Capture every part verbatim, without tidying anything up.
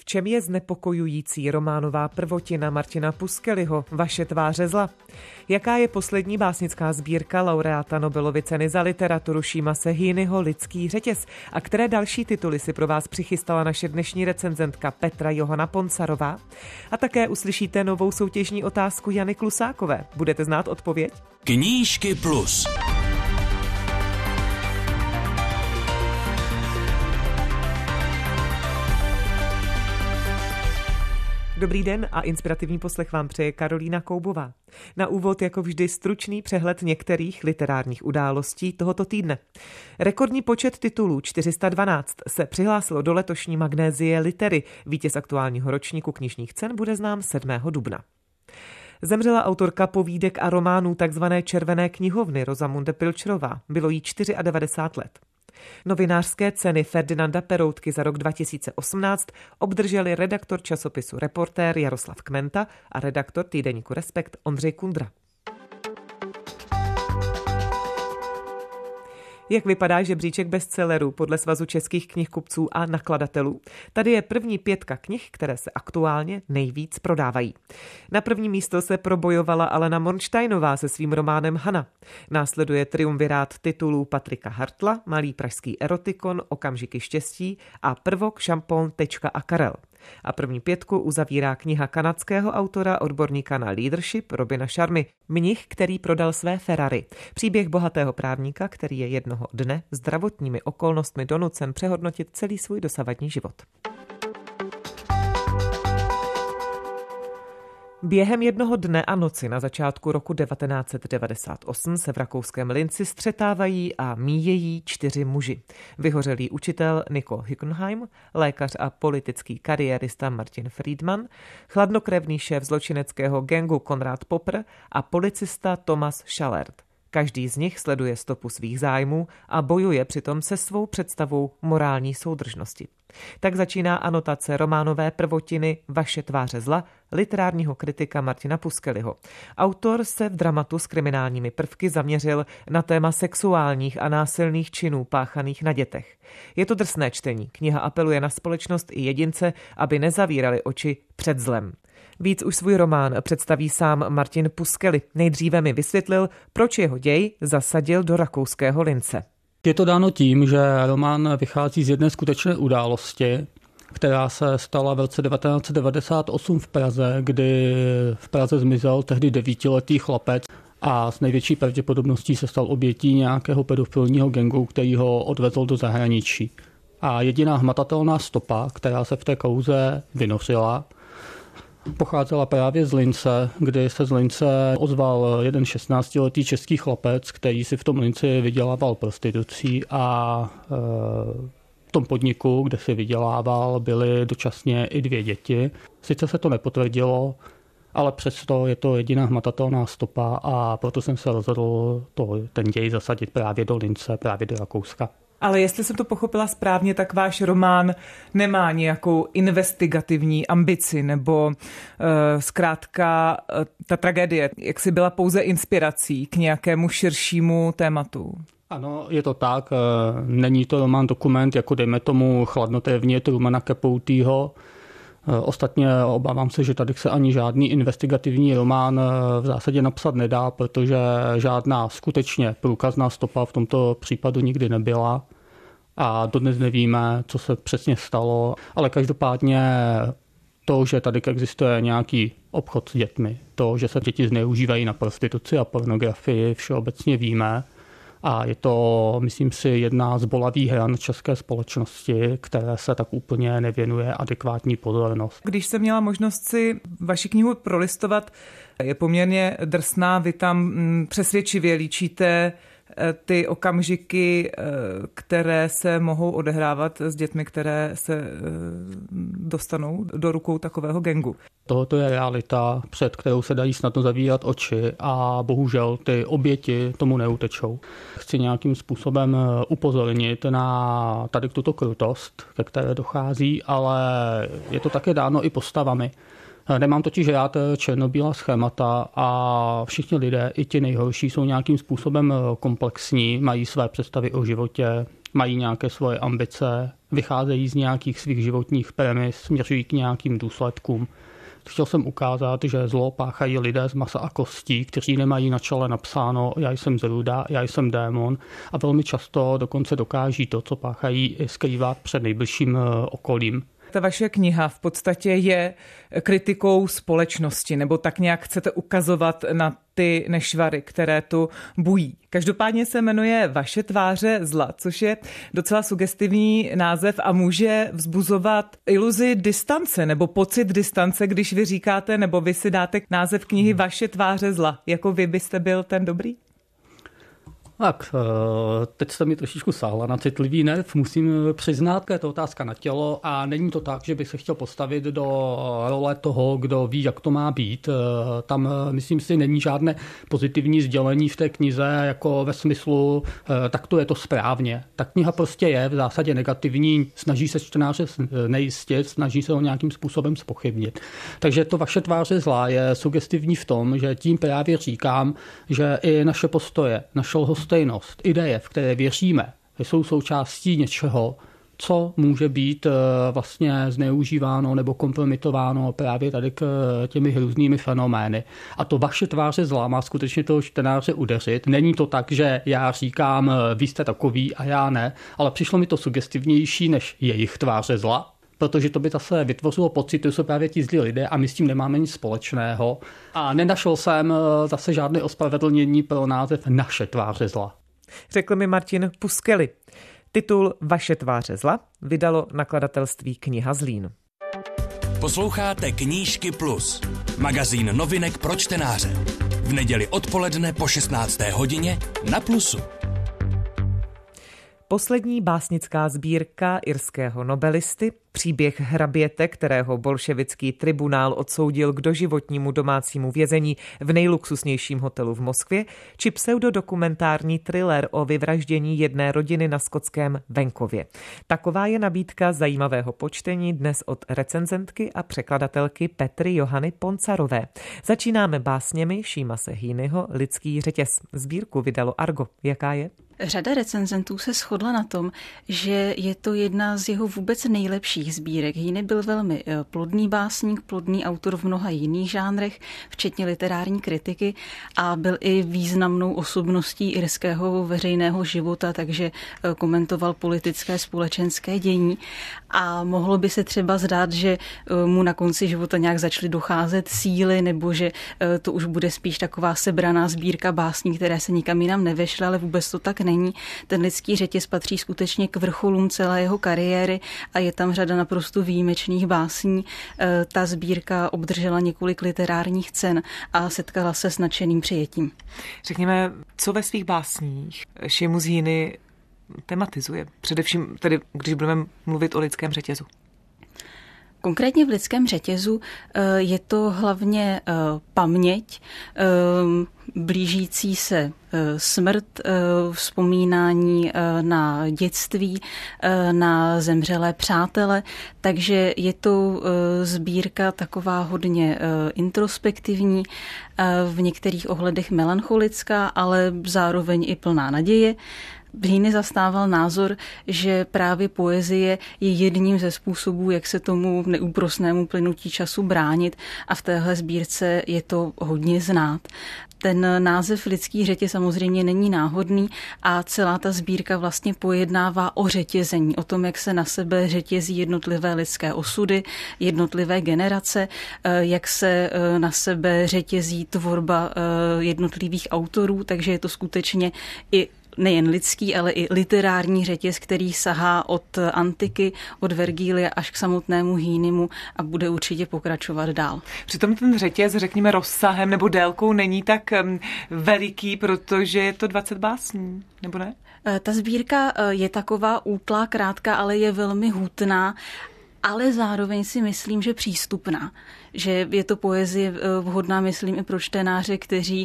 V čem je znepokojující románová prvotina Martina Puskelyho Vaše tváře zla? Jaká je poslední básnická sbírka laureáta Nobelovy ceny za literaturu Šímase Hýnyho Lidský řetěz? A které další tituly si pro vás přichystala naše dnešní recenzentka Petra Johana Poncarová? A také uslyšíte novou soutěžní otázku Jany Klusákové. Budete znát odpověď? Knížky plus. Dobrý den a inspirativní poslech vám přeje Karolína Koubová. Na úvod jako vždy stručný přehled některých literárních událostí tohoto týdne. Rekordní počet titulů čtyři sta dvanáct se přihlásilo do letošní Magnézie Litery. Vítěz aktuálního ročníku knižních cen bude znám sedmého dubna. Zemřela autorka povídek a románů tzv. Červené knihovny Rozamunde Pilčerová. Bylo jí devadesát čtyři let. Novinářské ceny Ferdinanda Peroutky za rok dva tisíce osmnáct obdrželi redaktor časopisu Reportér Jaroslav Kmenta a redaktor týdeníku Respekt Ondřej Kundra. Jak vypadá žebříček bestsellerů podle Svazu českých knihkupců a nakladatelů? Tady je první pětka knih, které se aktuálně nejvíc prodávají. Na první místo se probojovala Alena Mornsteinová se svým románem Hana. Následuje triumvirát titulů Patrika Hartla, Malý pražský erotikon, Okamžiky štěstí a Prvok, šampon, tečka a Karel. A první pětku uzavírá kniha kanadského autora, odborníka na leadership Robina Sharmy, Mnich, který prodal své Ferrari. Příběh bohatého právníka, který je jednoho dne zdravotními okolnostmi donucen přehodnotit celý svůj dosavadní život. Během jednoho dne a noci na začátku roku devatenáct set devadesát osm se v rakouském Linci střetávají a míjejí čtyři muži. Vyhořelý učitel Nicole Hückenheim, lékař a politický kariérista Martin Friedman, chladnokrevný šéf zločineckého gangu Konrad Popper a policista Thomas Schallert. Každý z nich sleduje stopu svých zájmů a bojuje přitom se svou představou morální soudržnosti. Tak začíná anotace románové prvotiny Vaše tváře zla literárního kritika Martina Puskelyho. Autor se v dramatu s kriminálními prvky zaměřil na téma sexuálních a násilných činů páchaných na dětech. Je to drsné čtení. Kniha apeluje na společnost i jedince, aby nezavírali oči před zlem. Víc už svůj román představí sám Martin Puskely. Nejdříve mi vysvětlil, proč jeho děj zasadil do rakouského Lince. Je to dáno tím, že román vychází z jedné skutečné události, která se stala v roce devatenáct set devadesát osm v Praze, kdy v Praze zmizel tehdy devítiletý chlapec a s největší pravděpodobností se stal obětí nějakého pedofilního gangu, který ho odvezl do zahraničí. A jediná hmatatelná stopa, která se v té kauze vynořila, pocházela právě z Lince, kdy se z Lince ozval jeden šestnáctiletý český chlapec, který si v tom Linci vydělával prostitucí a e, v tom podniku, kde si vydělával, byly dočasně i dvě děti. Sice se to nepotvrdilo, ale přesto je to jediná hmatatelná stopa a proto jsem se rozhodl to, ten děj zasadit právě do Lince, právě do Rakouska. Ale jestli jsem to pochopila správně, tak váš román nemá nějakou investigativní ambici, nebo uh, zkrátka uh, ta tragédie, jak si byla pouze inspirací k nějakému širšímu tématu. Ano, je to tak. Není to román dokument, jako dejme tomu Chladnokrevně Trumana Capoteho. Ostatně obávám se, že tady se ani žádný investigativní román v zásadě napsat nedá, protože žádná skutečně průkazná stopa v tomto případu nikdy nebyla a dodnes nevíme, co se přesně stalo, ale každopádně to, že tady existuje nějaký obchod s dětmi, to, že se děti zneužívají na prostituci a pornografii, všeobecně víme. A je to, myslím si, jedna z bolavých ran české společnosti, které se tak úplně nevěnuje adekvátní pozornost. Když jsem měla možnost si vaši knihu prolistovat, je poměrně drsná, vy tam přesvědčivě líčíte ty okamžiky, které se mohou odehrávat s dětmi, které se dostanou do rukou takového gangu. Tohoto je realita, před kterou se dají snadno zavírat oči a bohužel ty oběti tomu neutečou. Chci nějakým způsobem upozornit na tady tuto krutost, ke které dochází, ale je to také dáno i postavami. Nemám totiž rád černobílá schémata a všichni lidé, i ti nejhorší, jsou nějakým způsobem komplexní, mají své představy o životě, mají nějaké svoje ambice, vycházejí z nějakých svých životních premis, směřují k nějakým důsledkům. Chtěl jsem ukázat, že zlo páchají lidé z masa a kostí, kteří nemají na čele napsáno já jsem zrůda, já jsem démon a velmi často dokonce dokáží to, co páchají, skrývat před nejbližším okolím. Ta vaše kniha v podstatě je kritikou společnosti, nebo tak nějak chcete ukazovat na ty nešvary, které tu bují. Každopádně se jmenuje Vaše tváře zla, což je docela sugestivní název a může vzbuzovat iluzi distance nebo pocit distance, když vy říkáte, nebo vy si dáte název knihy Vaše tváře zla, jako vy byste byl ten dobrý? Tak, teď jste mi trošičku sáhla na citlivý nerv, musím přiznat, že je to otázka na tělo a není to tak, že bych se chtěl postavit do role toho, kdo ví, jak to má být. Tam, myslím si, není žádné pozitivní sdělení v té knize, jako ve smyslu, tak to je to správně. Ta kniha prostě je v zásadě negativní, snaží se čtenáře nejistit, snaží se ho nějakým způsobem zpochybnit. Takže to Vaše tváře zla je sugestivní v tom, že tím právě říkám, že i naše postoje, naše lhostejnost, ideje, v které věříme, jsou součástí něčeho, co může být vlastně zneužíváno nebo kompromitováno právě tady k těmi hrůznými fenomény. A to Vaše tváře zla má skutečně toho čtenáře udeřit. Není to tak, že já říkám, vy jste takový a já ne, ale přišlo mi to sugestivnější než jejich tváře zla, protože to by zase vytvořilo pocit, že jsou právě ti zlí lidé a my s tím nemáme nic společného. A nenašel jsem zase žádné ospravedlnění pro název Naše tváře zla. Řekl mi Martin Puskely. Titul Vaše tváře zla vydalo nakladatelství Kniha Zlín. Posloucháte Knížky Plus, magazín novinek pro čtenáře. V neděli odpoledne po šestnácté hodině na Plusu. Poslední básnická sbírka irského nobelisty, příběh hraběte, kterého bolševický tribunál odsoudil k doživotnímu domácímu vězení v nejluxusnějším hotelu v Moskvě, či pseudodokumentární thriller o vyvraždění jedné rodiny na skotském venkově. Taková je nabídka zajímavého počtení dnes od recenzentky a překladatelky Petry Johany Poncarové. Začínáme básněmi Seamusa Heaneyho Lidský řetěz. Sbírku vydalo Argo. Jaká je? Řada recenzentů se shodla na tom, že je to jedna z jeho vůbec nejlepších sbírek. Heaney byl velmi plodný básník, plodný autor v mnoha jiných žánrech, včetně literární kritiky a byl i významnou osobností irského veřejného života, takže komentoval politické společenské dění a mohlo by se třeba zdát, že mu na konci života nějak začaly docházet síly nebo že to už bude spíš taková sebraná sbírka básní, které se nikam jinam nevešly, ale vůbec to tak není. Ten Lidský řetěz patří skutečně k vrcholům celé jeho kariéry a je tam řada naprosto výjimečných básní. Ta sbírka obdržela několik literárních cen a setkala se s nadšeným přijetím. Řekněme, co ve svých básních Seamus Heaney tematizuje? Především tedy, když budeme mluvit o Lidském řetězu. Konkrétně v Lidském řetězu je to hlavně paměť, blížící se smrt, vzpomínání na dětství, na zemřelé přátele, takže je to sbírka taková hodně introspektivní, v některých ohledech melancholická, ale zároveň i plná naděje. Heaney zastával názor, že právě poezie je jedním ze způsobů, jak se tomu neúprosnému plynutí času bránit a v téhle sbírce je to hodně znát. Ten název Lidský řetěz samozřejmě není náhodný a celá ta sbírka vlastně pojednává o řetězení, o tom, jak se na sebe řetězí jednotlivé lidské osudy, jednotlivé generace, jak se na sebe řetězí tvorba jednotlivých autorů, takže je to skutečně i nejen lidský, ale i literární řetěz, který sahá od antiky, od Vergília až k samotnému Heaneymu a bude určitě pokračovat dál. Přitom ten řetěz, řekněme, rozsahem nebo délkou není tak veliký, protože je to dvacet básní, nebo ne? Ta sbírka je taková útlá, krátká, ale je velmi hutná. ale zároveň si myslím, že přístupná. Že je to poezie vhodná, myslím, i pro čtenáře, kteří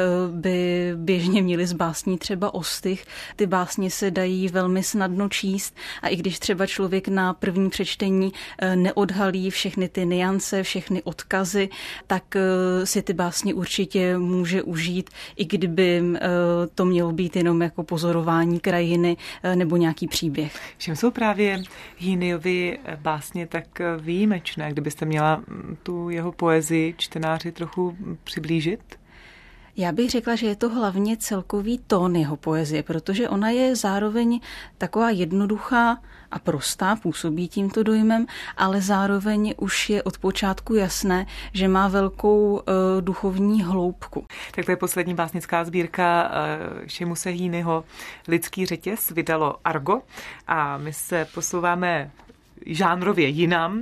by běžně měli z básní třeba ostych. Ty básně se dají velmi snadno číst a i když třeba člověk na první přečtení neodhalí všechny ty nuance, všechny odkazy, tak si ty básně určitě může užít, i kdyby to mělo být jenom jako pozorování krajiny nebo nějaký příběh. Čím jsou právě Hýnyovy básně tak výjimečné, kdybyste měla tu jeho poezii čtenáři trochu přiblížit? Já bych řekla, že je to hlavně celkový tón jeho poezie, protože ona je zároveň taková jednoduchá a prostá, působí tímto dojmem, ale zároveň už je od počátku jasné, že má velkou uh, duchovní hloubku. Tak to je poslední básnická sbírka uh, Šeimuse Hýnyho Lidský řetěz, vydalo Argo a my se posouváme žánrově jinam, uh,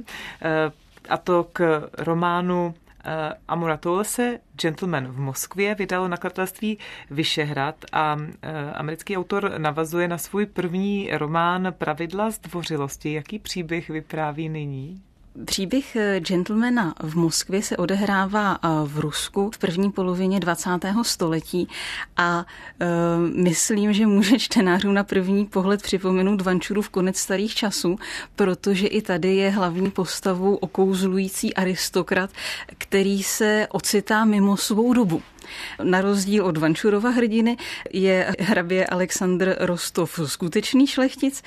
a to k románu Amura Toulese, Gentleman v Moskvě, vydalo nakladatelství Vyšehrad a americký autor navazuje na svůj první román Pravidla zdvořilosti. Jaký příběh vypráví nyní? Příběh Gentlemana v Moskvě se odehrává v Rusku v první polovině dvacátého století a e, myslím, že může čtenářům na první pohled připomenout Vančurův Konec starých časů, protože i tady je hlavní postavou okouzlující aristokrat, který se ocitá mimo svou dobu. Na rozdíl od Vančurova hrdiny je hrabě Alexandr Rostov skutečný šlechtic,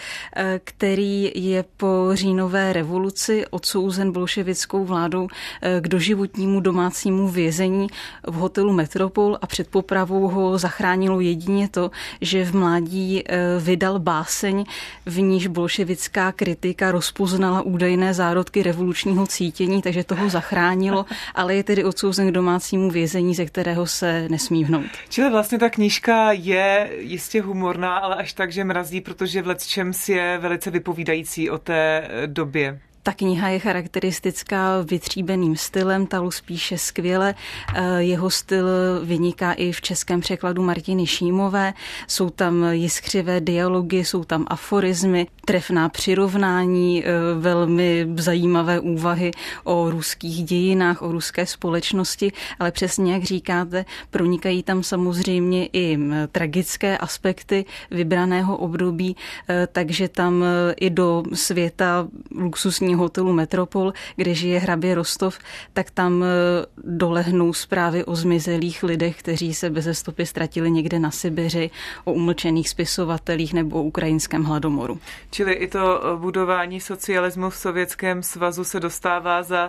který je po říjnové revoluci odsouzen bolševickou vládou k doživotnímu domácímu vězení v hotelu Metropol a před popravou ho zachránilo jedině to, že v mládí vydal báseň, v níž bolševická kritika rozpoznala údajné zárodky revolučního cítění, takže toho zachránilo, ale je tedy odsouzen k domácímu vězení, ze kterého se nesmí vhnout. Čili vlastně ta knížka je jistě humorná, ale až tak, že mrazí, protože v lecčems je velice vypovídající o té době. Ta kniha je charakteristická vytříbeným stylem, Talus píše skvěle. Jeho styl vyniká i v českém překladu Martiny Šímové. Jsou tam jiskřivé dialogy, jsou tam aforizmy, trefná přirovnání, velmi zajímavé úvahy o ruských dějinách, o ruské společnosti, ale přesně jak říkáte, pronikají tam samozřejmě i tragické aspekty vybraného období, takže tam i do světa luxusního hotelu Metropol, kde žije hrabě Rostov, tak tam dolehnou zprávy o zmizelých lidech, kteří se beze stopy ztratili někde na Sibiři, o umlčených spisovatelích nebo o ukrajinském hladomoru. Čili i to budování socialismu v Sovětském svazu se dostává za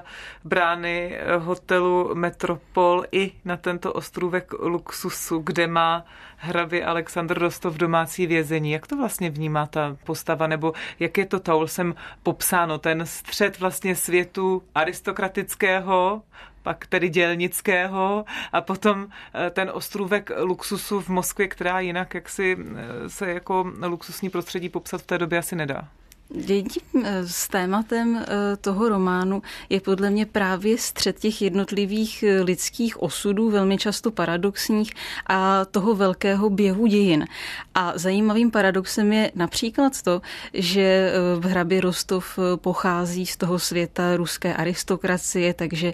brány hotelu Metropol i na tento ostrůvek luxusu, kde má hrabě Alexandr Rostov domácí vězení. Jak to vlastně vnímá ta postava, nebo jak je to Toulesem popsáno, ten střed vlastně světu aristokratického, pak tedy dělnického a potom ten ostrůvek luxusu v Moskvě, která jinak jaksi se jako luxusní prostředí popsat v té době asi nedá. Jedním s tématem toho románu je podle mě právě střet těch jednotlivých lidských osudů, velmi často paradoxních, a toho velkého běhu dějin. A zajímavým paradoxem je například to, že hrabě Rostov pochází z toho světa ruské aristokracie, takže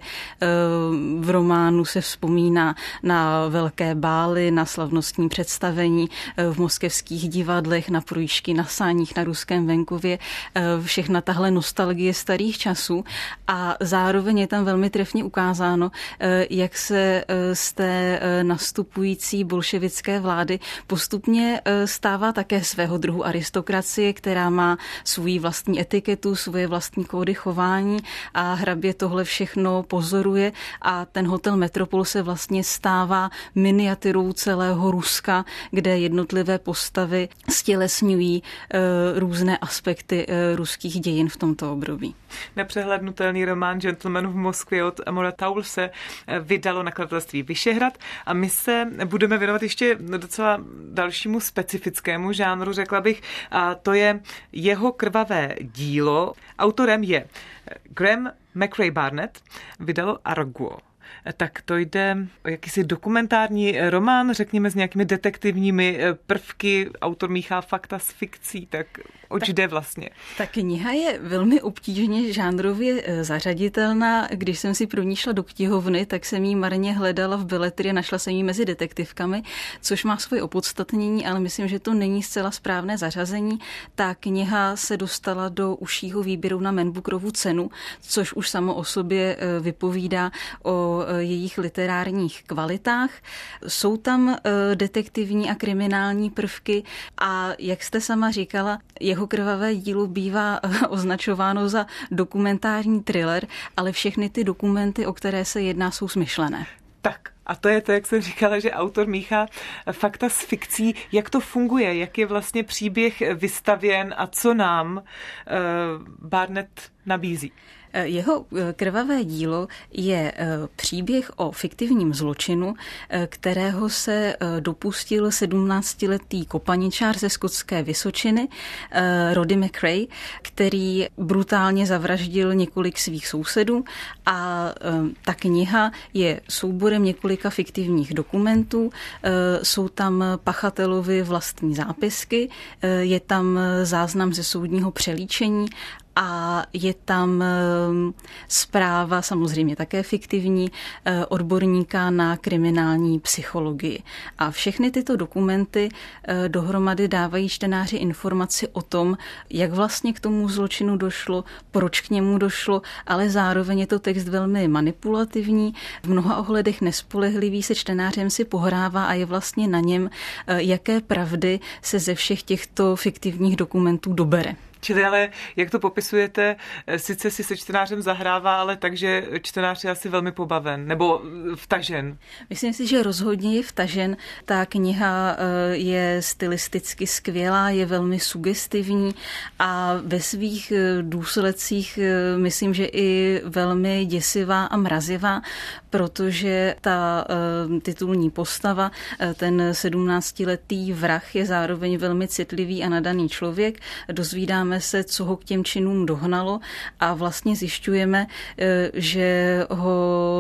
v románu se vzpomíná na velké bály, na slavnostní představení v moskevských divadlech, na projížďky na sáních na ruském venkově, všechna tahle nostalgie starých časů a zároveň je tam velmi trefně ukázáno, jak se z té nastupující bolševické vlády postupně stává také svého druhu aristokracie, která má svůj vlastní etiketu, svoje vlastní kódy chování a hrabě tohle všechno pozoruje a ten hotel Metropol se vlastně stává miniaturou celého Ruska, kde jednotlivé postavy stělesňují různé aspekty ruských dějin v tomto období. Nepřehlednutelný román Gentleman v Moskvě od Amura Toulese vydalo nakladatelství Vyšehrad a my se budeme věnovat ještě docela dalšímu specifickému žánru, řekla bych, a to je jeho krvavé dílo. Autorem je Graham McRae Barnett, vydalo Argo. tak to jde o jakýsi dokumentární román, řekněme s nějakými detektivními prvky, autor míchá fakta s fikcí, tak oč jde vlastně? Ta kniha je velmi obtížně žánrově zařaditelná. Když jsem si pro ní šla do knihovny, tak jsem ji marně hledala v beletrii, našla jsem ji mezi detektivkami, což má svoje opodstatnění, ale myslím, že to není zcela správné zařazení. Ta kniha se dostala do užšího výběru na Man Bookerovu cenu, což už samo o sobě vypovídá o jejich literárních kvalitách. Jsou tam detektivní a kriminální prvky a jak jste sama říkala, jeho krvavé dílo bývá označováno za dokumentární thriller, ale všechny ty dokumenty, o které se jedná, jsou smyšlené. Tak. A to je to, jak jsem říkala, že autor míchá fakta s fikcí. Jak to funguje? Jak je vlastně příběh vystavěn a co nám uh, Barnett nabízí? Jeho krvavé dílo je příběh o fiktivním zločinu, kterého se dopustil sedmnáctiletý kopaničář ze skotské Vysočiny, Roddy McRae, který brutálně zavraždil několik svých sousedů a ta kniha je souborem několika fiktivních dokumentů, jsou tam pachatelovi vlastní zápisky, je tam záznam ze soudního přelíčení a je tam zpráva, samozřejmě také fiktivní, odborníka na kriminální psychologii. A všechny tyto dokumenty dohromady dávají čtenáři informaci o tom, jak vlastně k tomu zločinu došlo, proč k němu došlo, ale zároveň je to text velmi manipulativní, v mnoha ohledech nespolehlivý, se čtenářem si pohrává a je vlastně na něm, jaké pravdy se ze všech těchto fiktivních dokumentů dobere. Čili ale, jak to popisujete, sice si se čtenářem zahrává, ale takže čtenář je asi velmi pobaven, nebo vtažen. Myslím si, že rozhodně je vtažen. Ta kniha je stylisticky skvělá, je velmi sugestivní a ve svých důsledcích myslím, že i velmi děsivá a mrazivá, protože ta titulní postava, ten sedmnáctiletý vrah je zároveň velmi citlivý a nadaný člověk. Dozvídáme se, co ho k těm činům dohnalo a vlastně zjišťujeme, že ho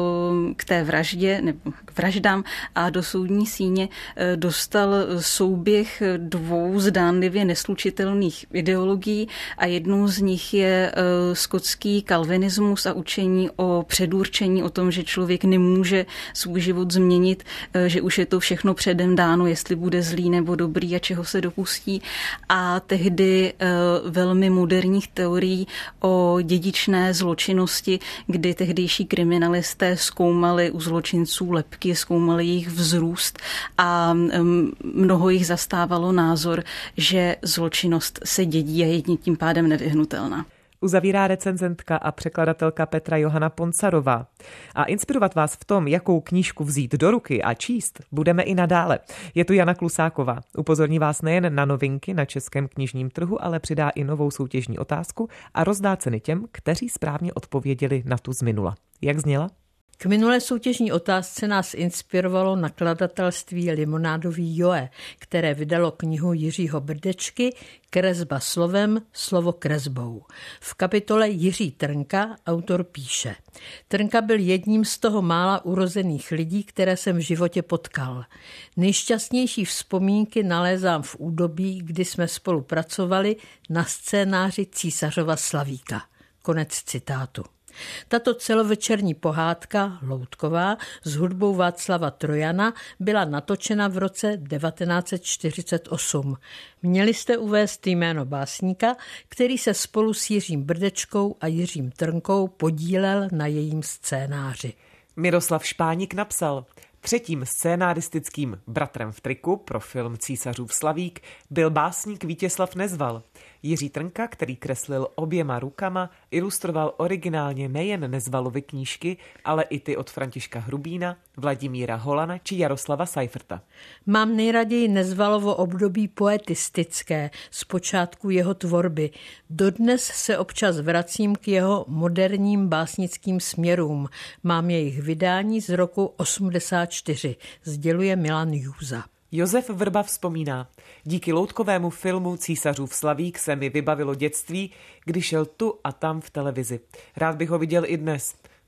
k té vraždě nebo k vraždám a do soudní síně dostal souběh dvou zdánlivě neslučitelných ideologií a jednou z nich je skotský kalvinismus a učení o předurčení, o tom, že člověk nemůže svůj život změnit, že už je to všechno předem dáno, jestli bude zlý nebo dobrý a čeho se dopustí. A tehdy velmi moderních teorií o dědičné zločinnosti, kdy tehdejší kriminalisté zkoumali u zločinců lebky, zkoumali jejich vzrůst a mnoho jich zastávalo názor, že zločinnost se dědí a je tím pádem nevyhnutelná. Uzavírá recenzentka a překladatelka Petra Johana Poncarová. A inspirovat vás v tom, jakou knížku vzít do ruky a číst, budeme i nadále. Je tu Jana Klusáková. Upozorní vás nejen na novinky na českém knižním trhu, ale přidá i novou soutěžní otázku a rozdá ceny těm, kteří správně odpověděli na tu z minula. Jak zněla? K minulé soutěžní otázce nás inspirovalo nakladatelství Limonádový Joe, které vydalo knihu Jiřího Brdečky Kresba slovem, slovo kresbou. V kapitole Jiří Trnka autor píše: Trnka byl jedním z toho mála urozených lidí, které jsem v životě potkal. Nejšťastnější vzpomínky nalézám v údobí, kdy jsme spolu pracovali na scénáři Císařova Slavíka. Konec citátu. Tato celovečerní pohádka, loutková, s hudbou Václava Trojana byla natočena v roce devatenáct set čtyřicet osm. Měli jste uvést jméno básníka, který se spolu s Jiřím Brdečkou a Jiřím Trnkou podílel na jejím scénáři. Miroslav Špánik napsal: Třetím scénaristickým bratrem v triku pro film Císařův Slavík byl básník Vítězslav Nezval. Jiří Trnka, který kreslil oběma rukama, ilustroval originálně nejen Nezvalovy knížky, ale i ty od Františka Hrubína, Vladimíra Holana či Jaroslava Seiferta. Mám nejraději Nezvalovo období poetistické z počátku jeho tvorby. Dodnes se občas vracím k jeho moderním básnickým směrům. Mám jejich vydání z roku osmdesát čtyři, sděluje Milan Júza. Josef Vrba vzpomíná: Díky loutkovému filmu Císařův Slavík se mi vybavilo dětství, kdy šel tu a tam v televizi. Rád bych ho viděl i dnes.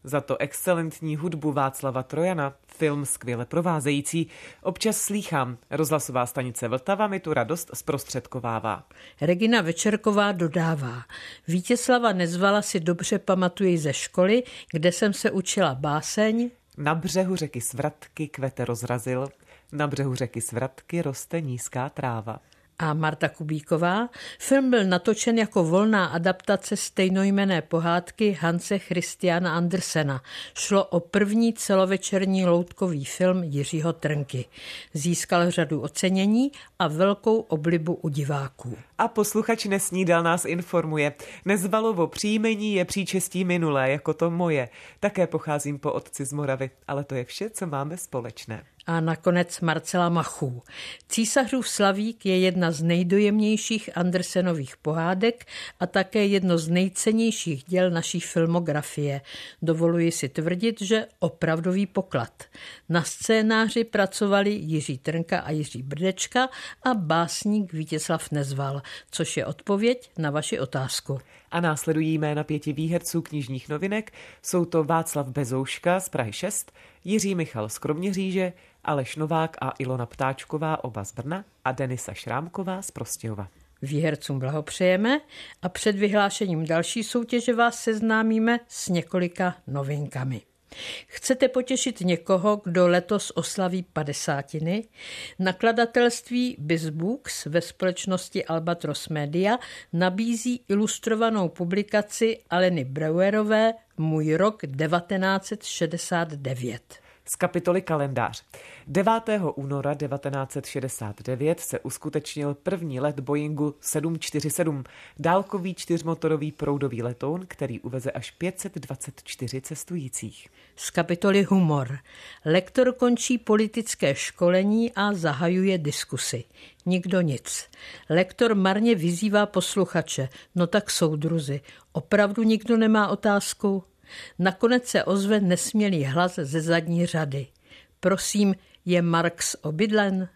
Za to excelentní hudbu Václava Trojana, film skvěle provázející, občas slýchám. Rozhlasová stanice Vltava mi tu radost zprostředkovává. Regina Večerková dodává. Vítězslava Nezvala si dobře pamatuji ze školy, kde jsem se učila báseň. Na břehu řeky Svratky kvete rozrazil, na břehu řeky Svratky roste nízká tráva. A Marta Kubíková. Film byl natočen jako volná adaptace stejnojmenné pohádky Hanse Christiana Andersena. Šlo o první celovečerní loutkový film Jiřího Trnky. Získal řadu ocenění a velkou oblibu u diváků. A posluchač Nesnídal nás informuje. Nezvalovo příjmení je příčestí minulé, jako to moje. Také pocházím po otci z Moravy, ale to je vše, co máme společné. A nakonec Marcela Machů. Císařův Slavík je jedna z nejdojemnějších Andersenových pohádek a také jedno z nejcennějších děl naší filmografie. Dovoluji si tvrdit, že opravdový poklad. Na scénáři pracovali Jiří Trnka a Jiří Brdečka a básník Vítězslav Nezval, což je odpověď na vaši otázku. A následují jména pěti výherců knižních novinek. Jsou to Václav Bezouška z Prahy šest, Jiří Michal z Kroměříže, Aleš Novák a Ilona Ptáčková, oba z Brna, a Denisa Šrámková z Prostějova. Výhercům blahopřejeme a před vyhlášením další soutěže vás seznámíme s několika novinkami. Chcete potěšit někoho, kdo letos oslaví padesátiny? Nakladatelství BizBooks ve společnosti Albatros Media nabízí ilustrovanou publikaci Aleny Breuerové Můj rok devatenáct set šedesát devět. Z kapitoly Kalendář. devátého února devatenáct set šedesát devět se uskutečnil první let Boeingu sedm čtyřicet sedm, dálkový čtyřmotorový proudový letoun, který uveze až pět set dvacet čtyři cestujících. Z kapitoly Humor. Lektor končí politické školení a zahajuje diskusy. Nikdo nic. Lektor marně vyzývá posluchače. No tak soudruzi, opravdu nikdo nemá otázku? Nakonec se ozve nesmělý hlas ze zadní řady. Prosím, je Marx obydlen?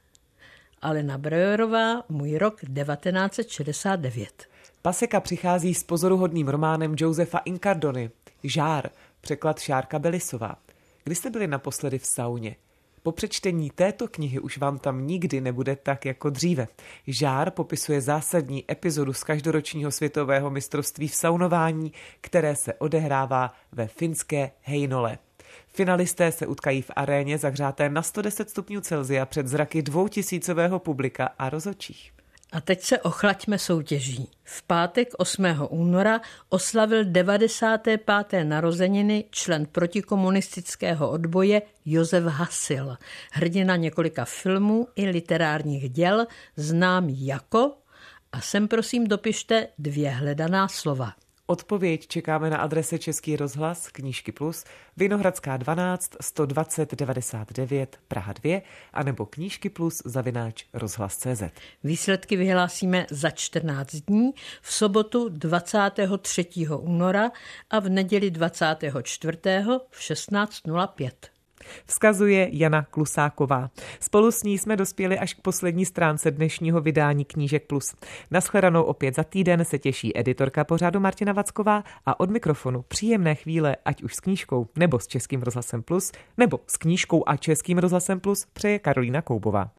Alena Breuerová, Můj rok devatenáct set šedesát devět. Paseka přichází s pozoruhodným románem Josefa Incardony. Žár, překlad Šárka Belisová. Kdy jste byli naposledy v sauně? Po přečtení této knihy už vám tam nikdy nebude tak jako dříve. Žár popisuje zásadní epizodu z každoročního světového mistrovství v saunování, které se odehrává ve finské Heinole. Finalisté se utkají v aréně zahřáté na sto deset stupňů Celsia před zraky dvoutisícového publika a rozhodčích. A teď se ochlaďme soutěží. V pátek osmého února oslavil devadesáté páté narozeniny člen protikomunistického odboje Josef Hasil, hrdina několika filmů i literárních děl, známý jako, a sem prosím dopište dvě hledaná slova. Odpověď čekáme na adrese Český rozhlas, Knížky Plus, Vinohradská dvanáct, sto dvacet devadesát devět, Praha dva, anebo Knížky Plus zavináč rozhlas tečka cé zet. Výsledky vyhlásíme za čtrnáct dní, v sobotu dvacátého třetího února a v neděli dvacátého čtvrtého v šestnáct nula pět. Vzkazuje Jana Klusáková. Spolu s ní jsme dospěli až k poslední stránce dnešního vydání Knížek Plus. Nashledanou opět za týden se těší editorka pořadu Martina Vacková a od mikrofonu příjemné chvíle, ať už s knížkou, nebo s Českým rozhlasem Plus, nebo s knížkou a Českým rozhlasem Plus, přeje Karolína Koubová.